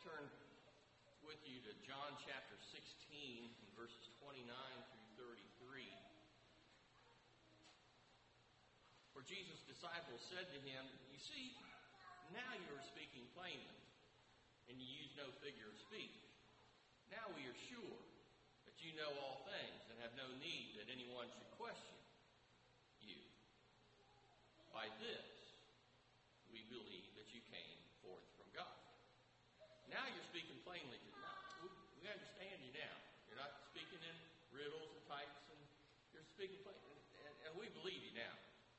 turn with you to John chapter 16, verses 29 through 33. Where Jesus' disciples said to him, "You see, now you are speaking plainly, and you use no figure of speech. Now we are sure that you know all things and have no need that anyone should question you. By this, we believe that you came forth from God." Now you're speaking plainly. We understand you now. You're not speaking in riddles and types, and you're speaking plainly, and we believe you now.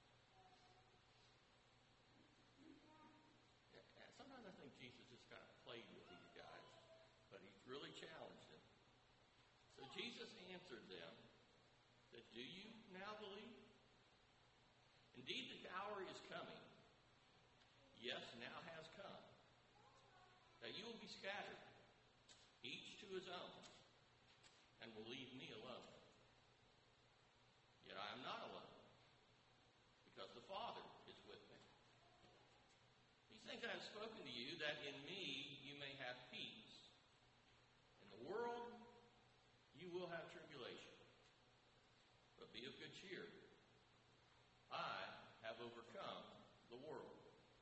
Sometimes I think Jesus just kind of played with these guys, but he's really challenged them. So Jesus answered them, that, "Do you now believe? Indeed, the hour is coming. Yes, now has come, that you will be scattered, each to his own, and will leave me alone. Yet I am not alone, because the Father is with me. These things I have spoken to you, that in me you may have peace. In the world you will have tribulation, but be of good cheer. I have overcome the world.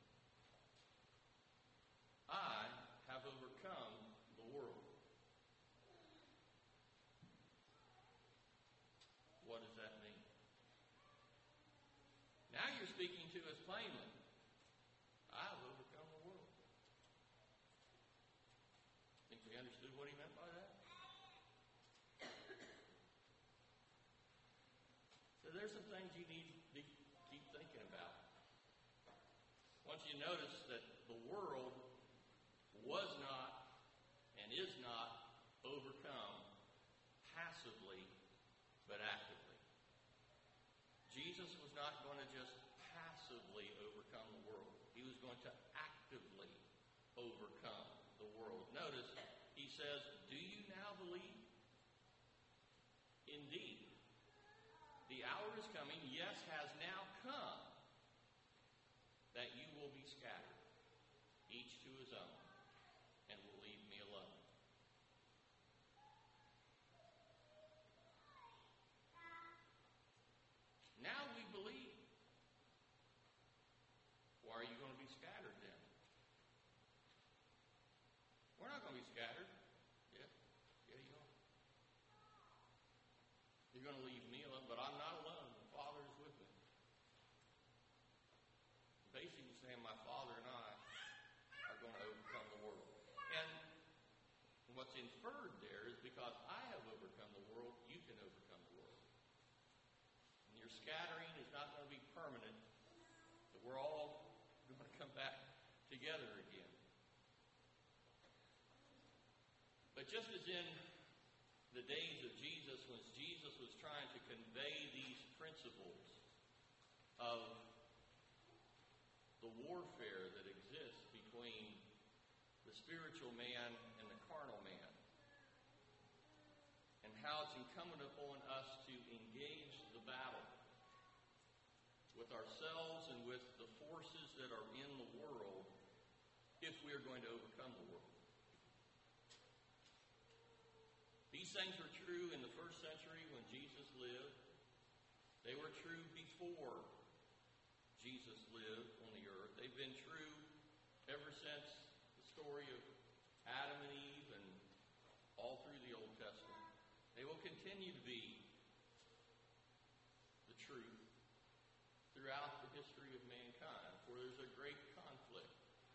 I have overcome the world." What does that mean? Now you're speaking to us plainly. I have overcome the world. Think we understood what he meant by that? So there's some things you need to keep thinking about. Once you notice that the world was not and is not overcome passively but actively. Jesus was not going to just passively overcome the world. He was going to actively overcome the world. Notice, he says, "Do you now believe? Indeed, the hour is coming, yes, has now come, that you will be scattered, each to his own, and will leave me alone." Now we believe. Why are you going to be scattered then? We're not going to be scattered. Yeah, you are. You're going to leave me alone, but I'm not alone. The Father is with me. Basically saying my Father and I are going to overcome the world. And what's inferred there is because I have overcome the world, you can overcome the world. And your scattering is not going to be permanent, but we're all going to come back together again. But just as in the days of Jesus, when Jesus was trying to convey these principles of the warfare that exists between the spiritual man and the carnal man, and how it's incumbent upon us to engage the battle with ourselves and with the forces that are in the world if we are going to overcome the world. These things were true in the first century when Jesus lived. They were true before Jesus lived on the earth. They've been true ever since the story of Adam and Eve and all through the Old Testament. They will continue to be the truth throughout the history of mankind, for there's a great conflict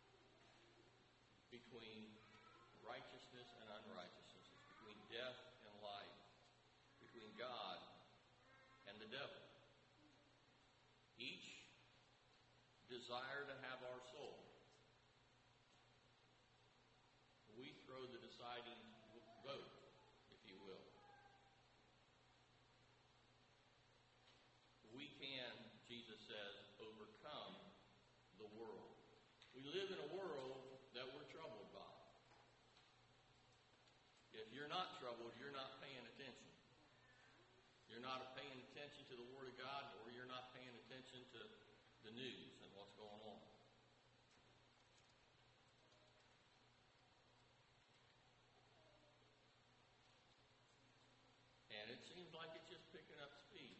between righteousness and unrighteousness, between death and life, between God and the devil. Each desire to have our soul. We throw the deciding vote, if you will. We can, Jesus says, overcome the world. We live in a world that we're troubled by. If you're not troubled, you're not paying attention. You're not paying attention to the Word of God, or you're not paying attention to the news and what's going on. seems like it's just picking up speed.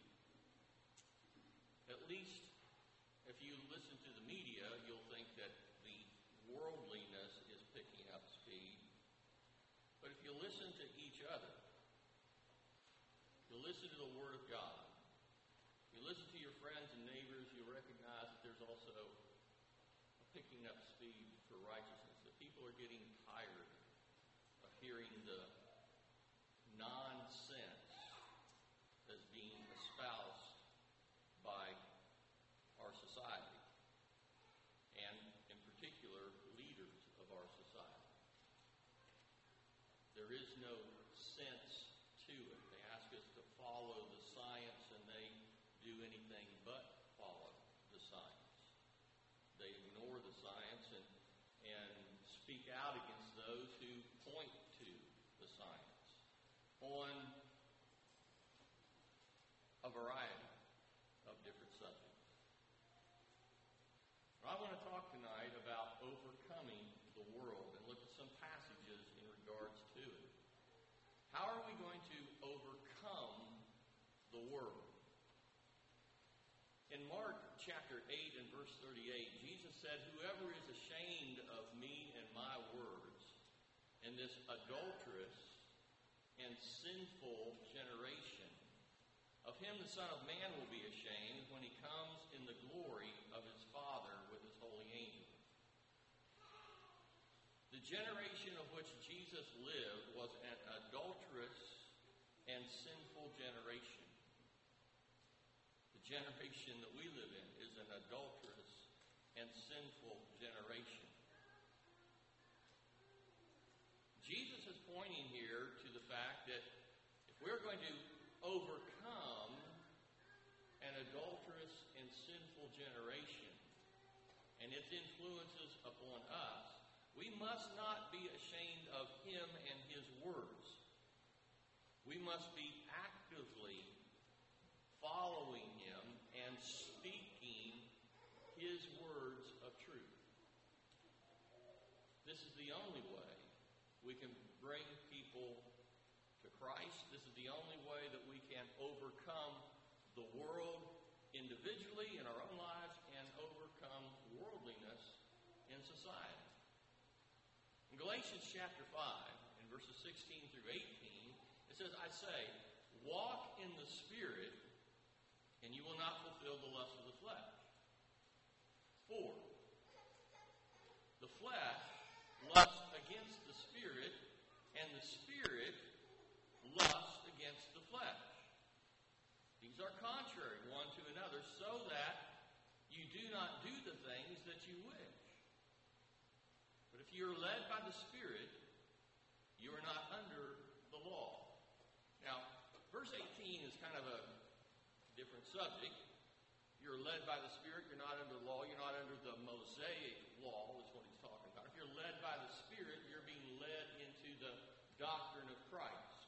At least if you listen to the media, you'll think that the worldliness is picking up speed. But if you listen to each other, you listen to the Word of God, you listen to your friends and neighbors, you recognize that there's also a picking up speed for righteousness, that people are getting tired of hearing the nonsense that's being espoused by our society, and in particular, leaders of our society. There is no sense to it. They ask us to follow the science, and they do anything but follow the science. They ignore the science and speak out against those who point to the science on a variety of different subjects. I want to talk tonight about overcoming the world and look at some passages in regards to it. How are we going to overcome the world? In Mark chapter 8 and verse 38, Jesus said, "Whoever is ashamed of me and my words in this adulterous and sinful generation, of him the Son of Man will be ashamed when he comes in the glory of his Father with his holy angels." The generation of which Jesus lived was an adulterous and sinful generation. The generation that we live in is an adulterous and sinful generation. Jesus is pointing here to the fact that if we're going to overcome an adulterous and sinful generation and its influences upon us, we must not be ashamed of him and his words. We must be actively following him and speaking his words of truth. This is the only way we can bring people to Christ. This is the only way that we can overcome the world individually in our own lives and overcome worldliness in society. In Galatians chapter 5, in verses 16 through 18, it says, "I say, walk in the Spirit, and you will not fulfill the lust of the flesh. For the flesh lusts against the Spirit, and the Spirit lusts against the flesh. These are contrary one to another, so that you do not do the things that you wish. But if you are led by the Spirit, you are not under the law." Now, verse 18 is kind of a different subject. You're led by the Spirit, you're not under the law, you're not under the Mosaic law, is what he's talking about. If you're led by the Spirit, you're being led into the doctrine of Christ.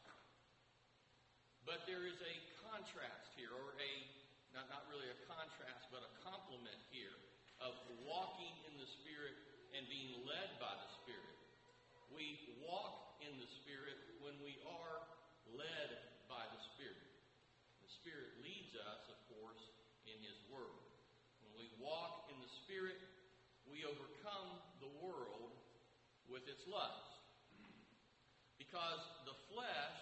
But there is a contrast here, or not really a contrast, but a complement here of walking in the Spirit and being led by the Spirit. We walk in the Spirit when we are led by the Spirit. The Spirit leads us, of course, in his Word. When we walk in the Spirit, we overcome the world with its lust. Because the flesh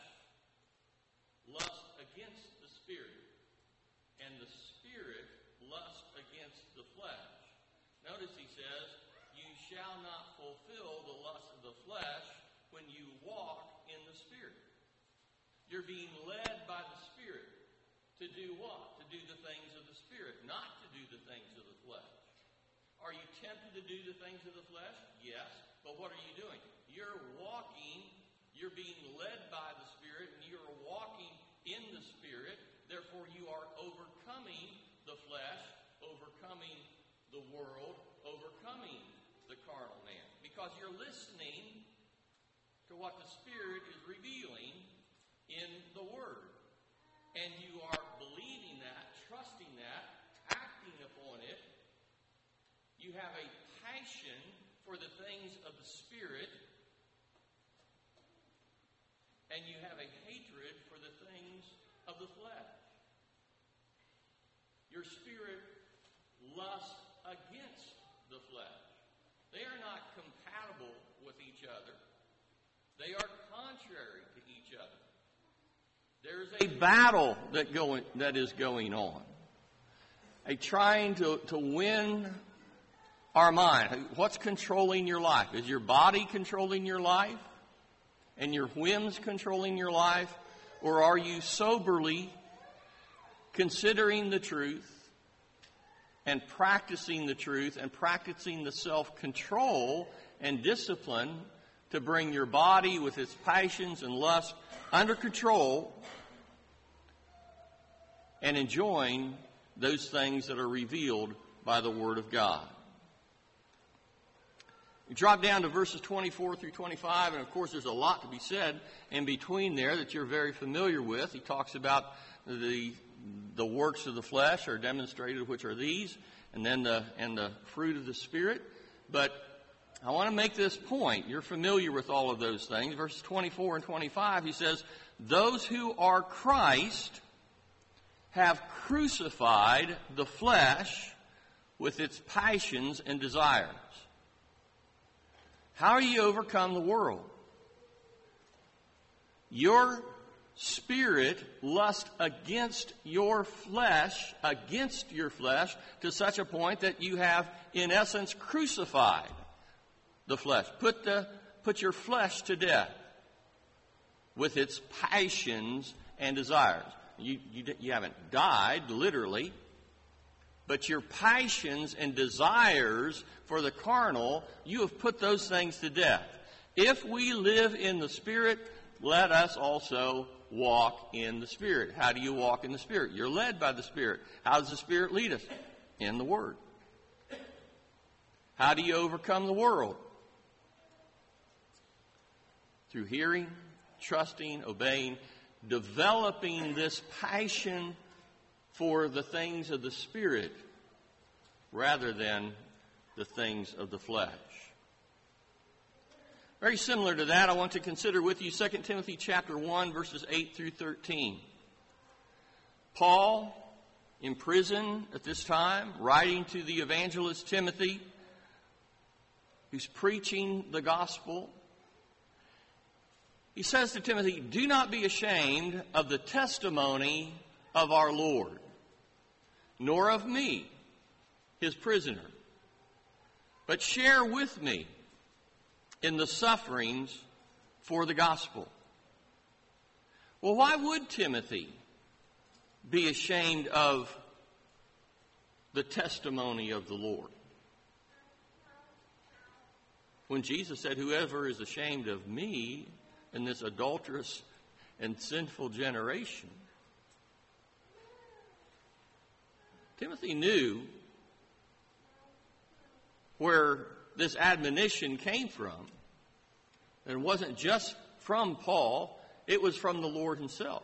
lusts against the Spirit, and the Spirit lusts against the flesh. Notice he says, "You shall not fulfill the lust of the flesh when you walk in the Spirit." You're being led by the Spirit to do what? To do the things of the Spirit, not to do the things of the flesh. Are you tempted to do the things of the flesh? Yes. But what are you doing? You're walking, you're being led by the Spirit, and you're walking in the Spirit. Therefore, you are overcoming the flesh, overcoming the world, overcoming the carnal man. Because you're listening to what the Spirit is revealing in the Word. And you are believing that, trusting that, acting upon it. You have a passion for the things of the Spirit, and you have a hatred for the things of the flesh. Your spirit lusts against the flesh. They are not compatible with each other. They are contrary to each other. There's a battle that is going on. A trying to win our mind. What's controlling your life? Is your body controlling your life? And your whims controlling your life? Or are you soberly considering the truth and practicing the truth and practicing the self-control and discipline to bring your body with its passions and lust under control and enjoying those things that are revealed by the Word of God? You drop down to verses 24 through 25, and of course there's a lot to be said in between there that you're very familiar with. He talks about the works of the flesh are demonstrated, which are these, and then the fruit of the Spirit. But I want to make this point. You're familiar with all of those things. Verses 24 and 25, he says, "Those who are Christ have crucified the flesh with its passions and desires." How do you overcome the world? Your spirit lusts against your flesh, to such a point that you have, in essence, crucified the flesh. Put your flesh to death with its passions and desires. You haven't died, literally, but your passions and desires for the carnal, you have put those things to death. If we live in the Spirit, let us also walk in the Spirit. How do you walk in the Spirit? You're led by the Spirit. How does the Spirit lead us? In the Word. How do you overcome the world? Through hearing, trusting, obeying, developing this passion for the things of the Spirit rather than the things of the flesh. Very similar to that, I want to consider with you 2 Timothy chapter 1, verses 8 through 13. Paul, in prison at this time, writing to the evangelist Timothy, who's preaching the gospel, he says to Timothy, "Do not be ashamed of the testimony of our Lord, nor of me, his prisoner, but share with me in the sufferings for the gospel." Well, why would Timothy be ashamed of the testimony of the Lord? When Jesus said, "Whoever is ashamed of me in this adulterous and sinful generation," Timothy knew where this admonition came from. And it wasn't just from Paul, it was from the Lord himself.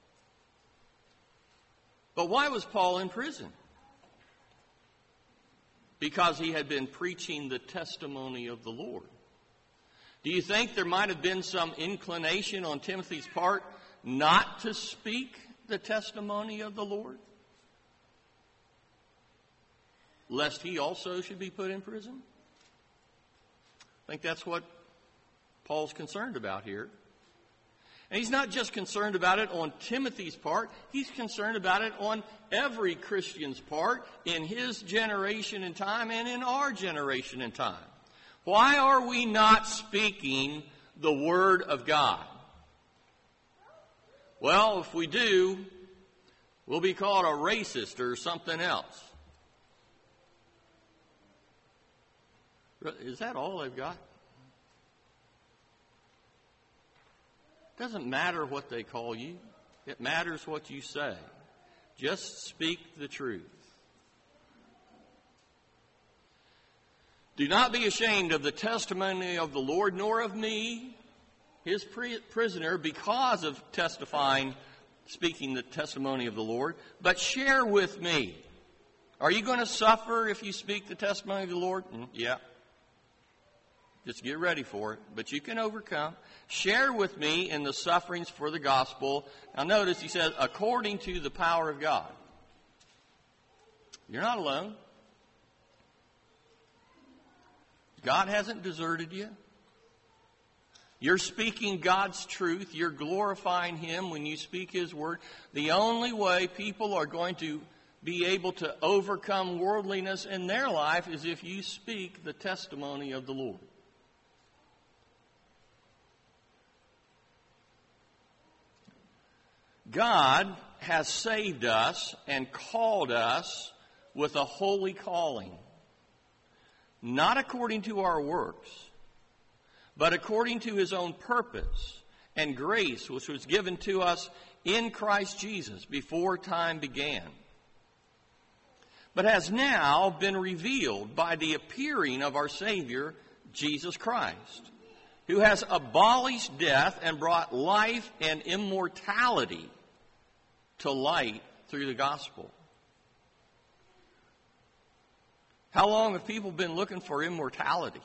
But why was Paul in prison? Because he had been preaching the testimony of the Lord. Do you think there might have been some inclination on Timothy's part not to speak the testimony of the Lord, lest he also should be put in prison? I think that's what Paul's concerned about here. And he's not just concerned about it on Timothy's part. He's concerned about it on every Christian's part in his generation and time and in our generation and time. Why are we not speaking the Word of God? Well, if we do, we'll be called a racist or something else. Is that all they've got? It doesn't matter what they call you. It matters what you say. Just speak the truth. "Do not be ashamed of the testimony of the Lord, nor of me, his prisoner, because of speaking the testimony of the Lord, but share with me." Are you going to suffer if you speak the testimony of the Lord? Yeah. Just get ready for it. But you can overcome. Share with me in the sufferings for the gospel. Now notice he says, according to the power of God. You're not alone. God hasn't deserted you. You're speaking God's truth. You're glorifying Him when you speak His word. The only way people are going to be able to overcome worldliness in their life is if you speak the testimony of the Lord. God has saved us and called us with a holy calling, not according to our works, but according to His own purpose and grace, which was given to us in Christ Jesus before time began, but has now been revealed by the appearing of our Savior, Jesus Christ, who has abolished death and brought life and immortality to light through the gospel. How long have people been looking for immortality?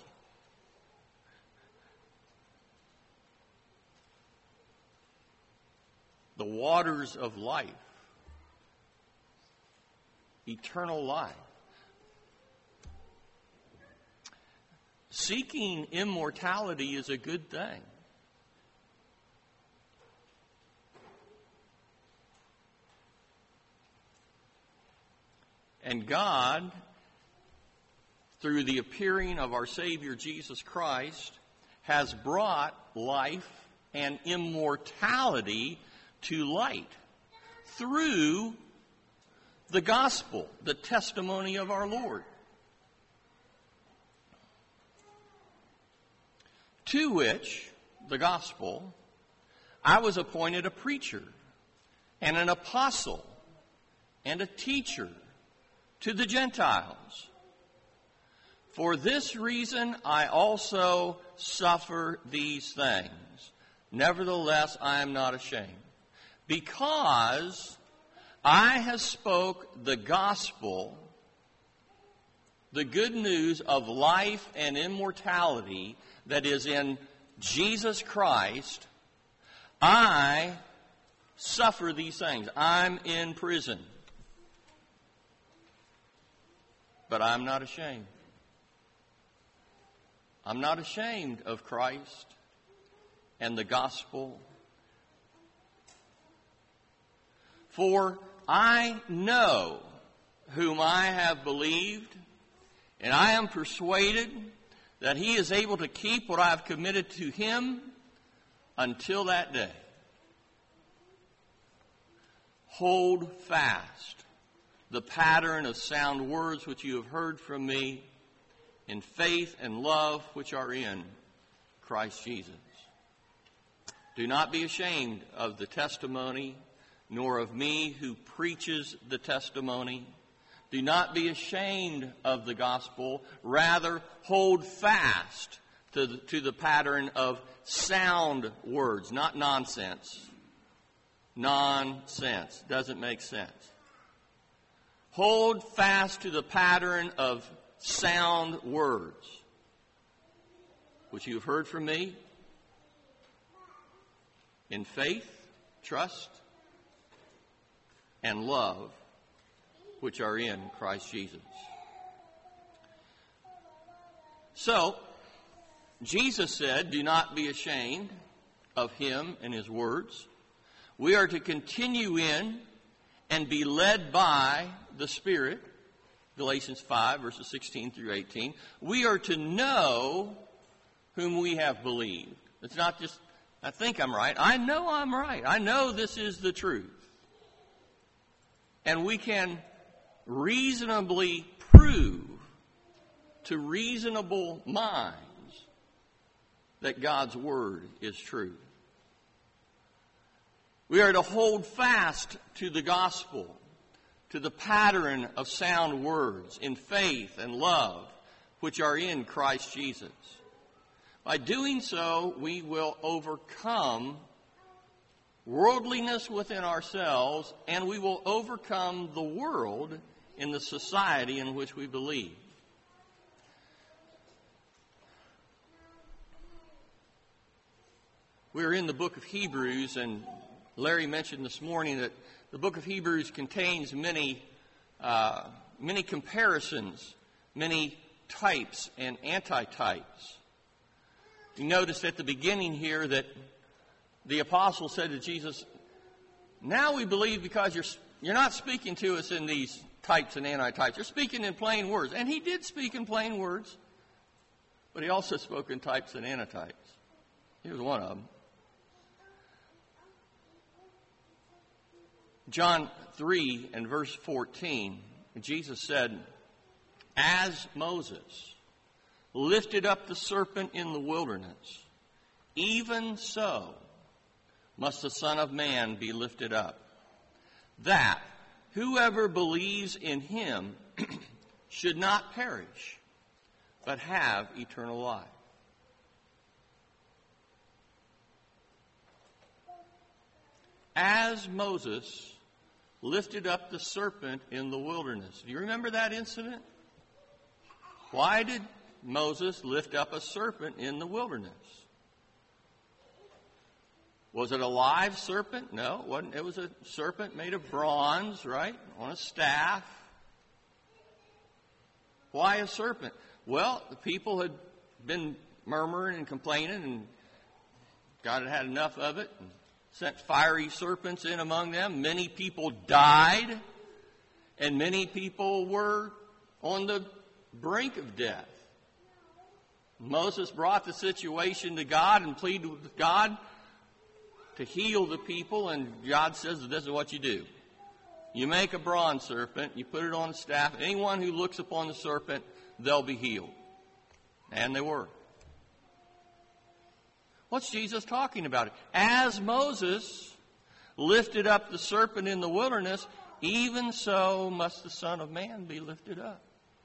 The waters of life. Eternal life. Seeking immortality is a good thing. And God, through the appearing of our Savior Jesus Christ, has brought life and immortality to light through the gospel, the testimony of our Lord. To which, the gospel, I was appointed a preacher and an apostle and a teacher to the Gentiles. For this reason I also suffer these things. Nevertheless, I am not ashamed, because I have spoke the gospel, the good news of life and immortality that is in Jesus Christ. I suffer these things. I'm in prison. But I'm not ashamed. I'm not ashamed of Christ and the gospel. For I know whom I have believed, and I am persuaded that He is able to keep what I have committed to Him until that day. Hold fast the pattern of sound words which you have heard from me, in faith and love which are in Christ Jesus. Do not be ashamed of the testimony, nor of me who preaches the testimony. Do not be ashamed of the gospel. Rather, hold fast to the pattern of sound words, not nonsense. Nonsense. Doesn't make sense. Hold fast to the pattern of sound words, which you have heard from me, in faith, trust, and love, which are in Christ Jesus. So, Jesus said, do not be ashamed of Him and His words. We are to continue in and be led by the Spirit. Galatians 5, verses 16 through 18. We are to know whom we have believed. It's not just, I think I'm right. I know I'm right. I know this is the truth. And we can reasonably prove to reasonable minds that God's Word is true. We are to hold fast to the gospel, to the pattern of sound words in faith and love, which are in Christ Jesus. By doing so, we will overcome worldliness within ourselves, and we will overcome the world in the society in which we believe. We're in the book of Hebrews, and Larry mentioned this morning that the book of Hebrews contains many comparisons, many types and antitypes. You noticed at the beginning here that the apostle said to Jesus, now we believe because you're not speaking to us in these types and antitypes. You're speaking in plain words. And he did speak in plain words, but he also spoke in types and antitypes. Here's one of them. John 3 and verse 14, Jesus said, as Moses lifted up the serpent in the wilderness, even so must the Son of Man be lifted up, that whoever believes in him should not perish, but have eternal life. As Moses lifted up the serpent in the wilderness. Do you remember that incident? Why did Moses lift up a serpent in the wilderness? Was it a live serpent? No, it wasn't. It was a serpent made of bronze, right, on a staff. Why a serpent? Well, the people had been murmuring and complaining, and God had had enough of it and sent fiery serpents in among them. Many people died, and many people were on the brink of death. Moses brought the situation to God and pleaded with God to heal the people, and God says this is what you do. You make a bronze serpent, you put it on a staff. Anyone who looks upon the serpent, they'll be healed. And they were. What's Jesus talking about? As Moses lifted up the serpent in the wilderness, even so must the Son of Man be lifted up.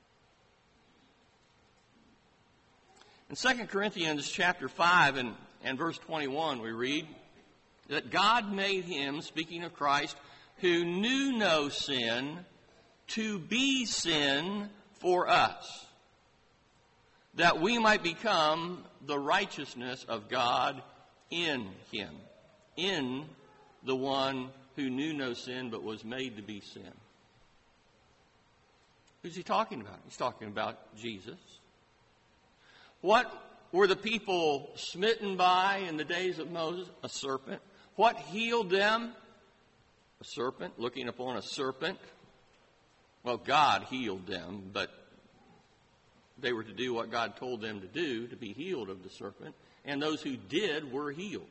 In 2 Corinthians chapter 5 and verse 21, we read that God made him, speaking of Christ, who knew no sin, to be sin for us, that we might become the righteousness of God in him, in the one who knew no sin but was made to be sin. Who's he talking about? He's talking about Jesus. What were the people smitten by in the days of Moses? A serpent. What healed them? A serpent, looking upon a serpent. Well, God healed them, but they were to do what God told them to do, to be healed of the serpent. And those who did were healed.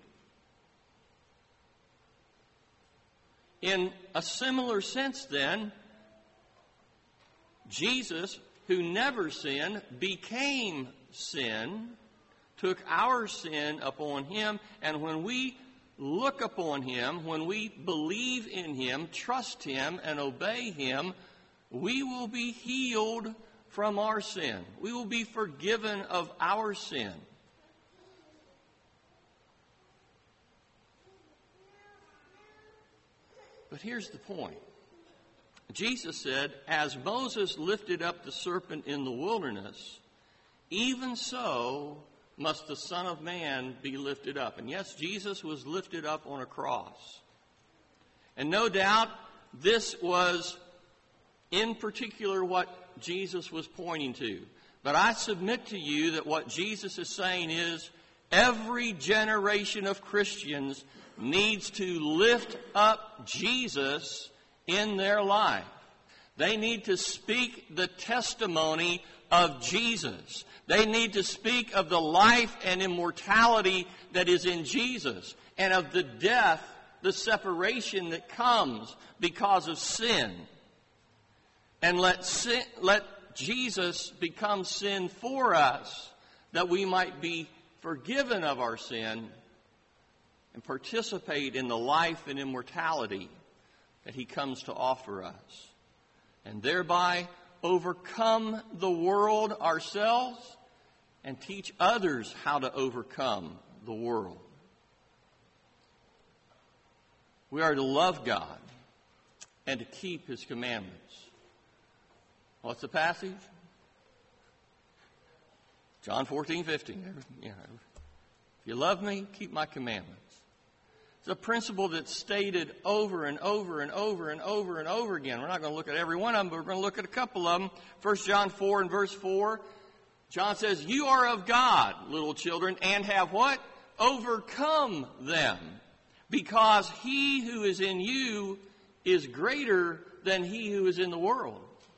In a similar sense, then, Jesus, who never sinned, became sin, took our sin upon him, and when we look upon him, when we believe in him, trust him, and obey him, we will be healed from our sin. We will be forgiven of our sin. But here's the point. Jesus said, as Moses lifted up the serpent in the wilderness, even so must the Son of Man be lifted up. And yes, Jesus was lifted up on a cross. And no doubt this was in particular what Jesus was pointing to. But I submit to you that what Jesus is saying is every generation of Christians needs to lift up Jesus in their life. They need to speak the testimony of Jesus. They need to speak of the life and immortality that is in Jesus, and of the death, the separation that comes because of sin. And let Jesus become sin for us, that we might be forgiven of our sin and participate in the life and immortality that he comes to offer us, and thereby overcome the world ourselves and teach others how to overcome the world. We are to love God and to keep his commandments. What's the passage? John 14:15. If you love me, keep my commandments. It's a principle that's stated over and over and over and over and over again. We're not going to look at every one of them, but we're going to look at a couple of them. 1 John 4 and verse 4. John says, you are of God, little children, and have what? Overcome them. Because he who is in you is greater than he who is in the world.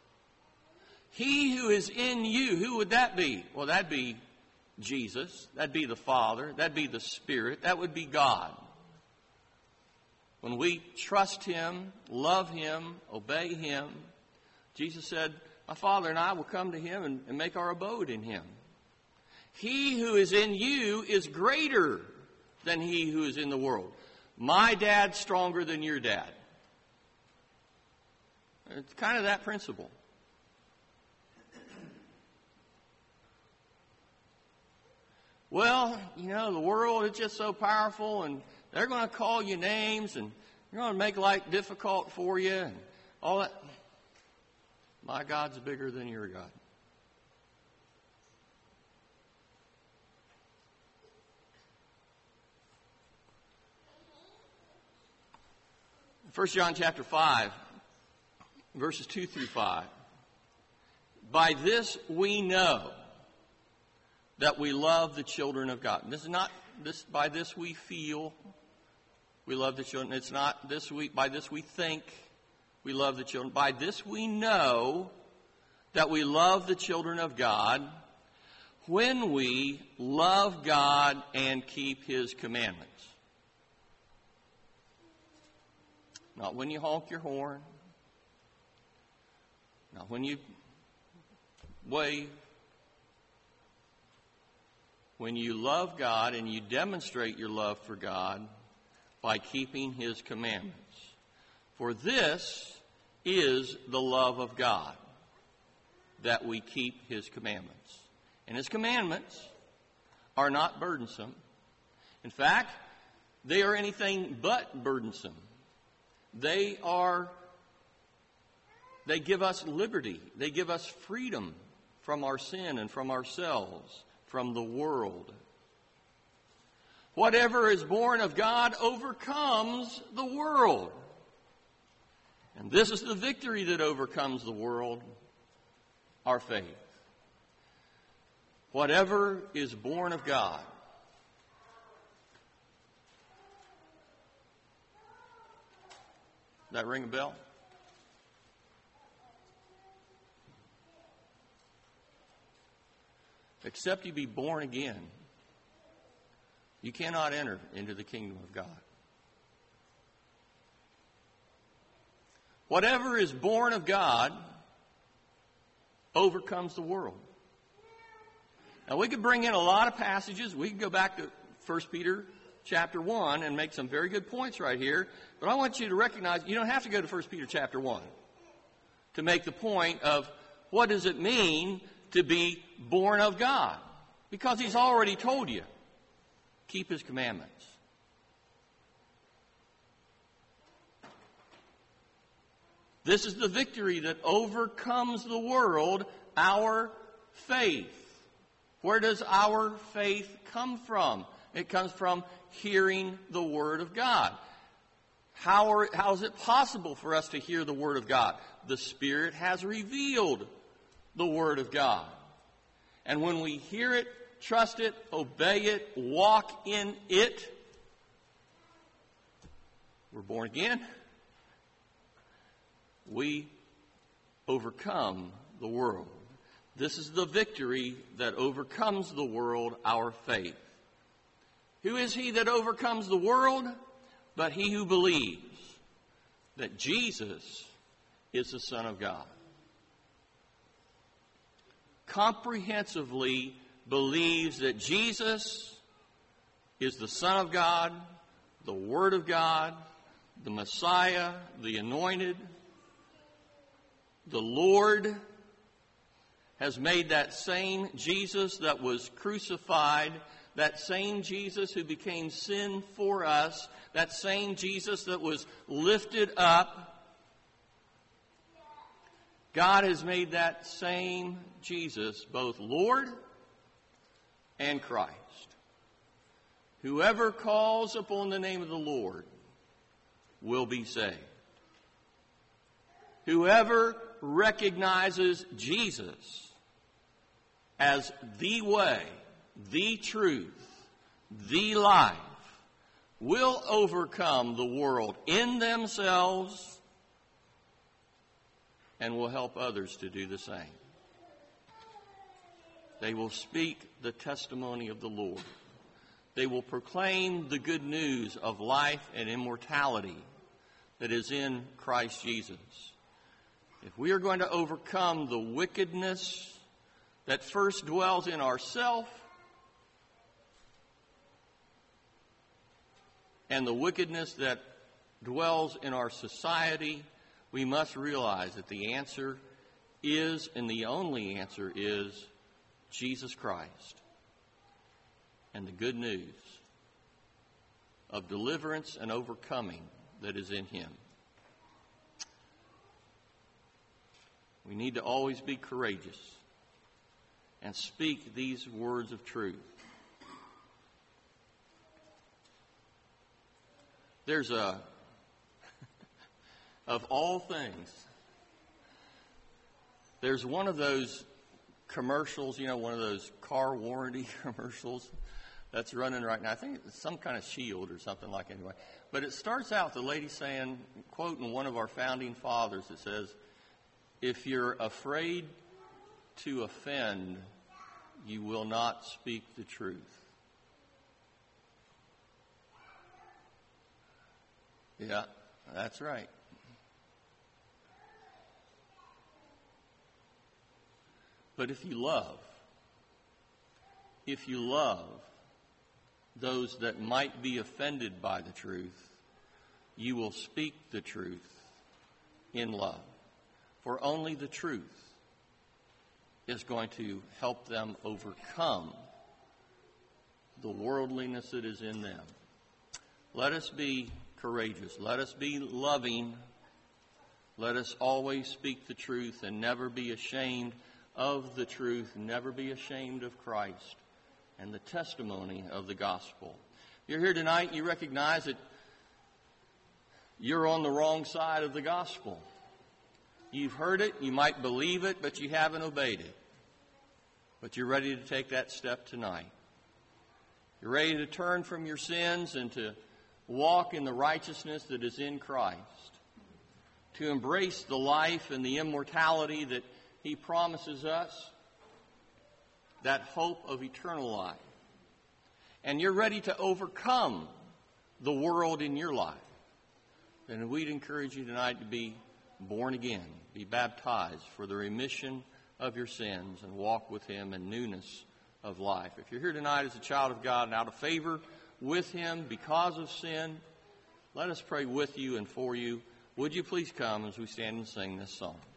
He who is in you, who would that be? Well, that'd be Jesus. That'd be the Father. That'd be the Spirit. That would be God. When we trust him, love him, obey him, Jesus said, my Father and I will come to him and make our abode in him. He who is in you is greater than he who is in the world. My dad's stronger than your dad. It's kind of that principle. Well, the world is just so powerful, and they're going to call you names, and they're going to make life difficult for you, and all that. My God's bigger than your God. 1 John chapter 5, verses 2 through 5. By this we know that we love the children of God. This is not this. By this we feel we love the children. It's not this. By this we think we love the children. By this we know that we love the children of God when we love God and keep his commandments. Not when you honk your horn. Not when you wave. When you love God and you demonstrate your love for God by keeping his commandments. For this is the love of God, that we keep his commandments. And his commandments are not burdensome. In fact, they are anything but burdensome. They give us liberty. They give us freedom from our sin and from ourselves, from the world. Whatever is born of God overcomes the world. And this is the victory that overcomes the world, our faith. Whatever is born of God. Does that ring a bell? Except you be born again, you cannot enter into the kingdom of God. Whatever is born of God overcomes the world. Now, we could bring in a lot of passages. We could go back to 1 Peter chapter 1 and make some very good points right here. But I want you to recognize you don't have to go to 1 Peter chapter 1 to make the point of what does it mean to be born of God. Because he's already told you, keep his commandments. This is the victory that overcomes the world, our faith. Where does our faith come from? It comes from hearing the Word of God. How is it possible for us to hear the Word of God? The Spirit has revealed the Word of God. And when we hear it, trust it, obey it, walk in it, we're born again. We overcome the world. This is the victory that overcomes the world, our faith. Who is he that overcomes the world? But he who believes that Jesus is the Son of God. Comprehensively believes that Jesus is the Son of God, the Word of God, the Messiah, the Anointed. The Lord has made that same Jesus that was crucified, that same Jesus who became sin for us, that same Jesus that was lifted up. God has made that same Jesus both Lord and Christ. Whoever calls upon the name of the Lord will be saved. Whoever recognizes Jesus as the way, the truth, the life, will overcome the world in themselves and will help others to do the same. They will speak the testimony of the Lord. They will proclaim the good news of life and immortality that is in Christ Jesus. If we are going to overcome the wickedness that first dwells in ourselves and the wickedness that dwells in our society, we must realize that the answer is, and the only answer is, Jesus Christ and the good news of deliverance and overcoming that is in Him. We need to always be courageous and speak these words of truth. There's of all things, there's one of those commercials, one of those car warranty commercials that's running right now. I think it's some kind of Shield or something like it anyway. But it starts out the lady saying, quoting one of our founding fathers, it says, "If you're afraid to offend, you will not speak the truth." Yeah, that's right. But if you love those that might be offended by the truth, you will speak the truth in love. For only the truth is going to help them overcome the worldliness that is in them. Let us be courageous. Let us be loving. Let us always speak the truth and never be ashamed of the truth, never be ashamed of Christ and the testimony of the gospel. If you're here tonight, you recognize that you're on the wrong side of the gospel. You've heard it, you might believe it, but you haven't obeyed it. But you're ready to take that step tonight. You're ready to turn from your sins and to walk in the righteousness that is in Christ, to embrace the life and the immortality that He promises us, that hope of eternal life. And you're ready to overcome the world in your life. Then we'd encourage you tonight to be born again, be baptized for the remission of your sins and walk with Him in newness of life. If you're here tonight as a child of God and out of favor with Him because of sin, let us pray with you and for you. Would you please come as we stand and sing this song?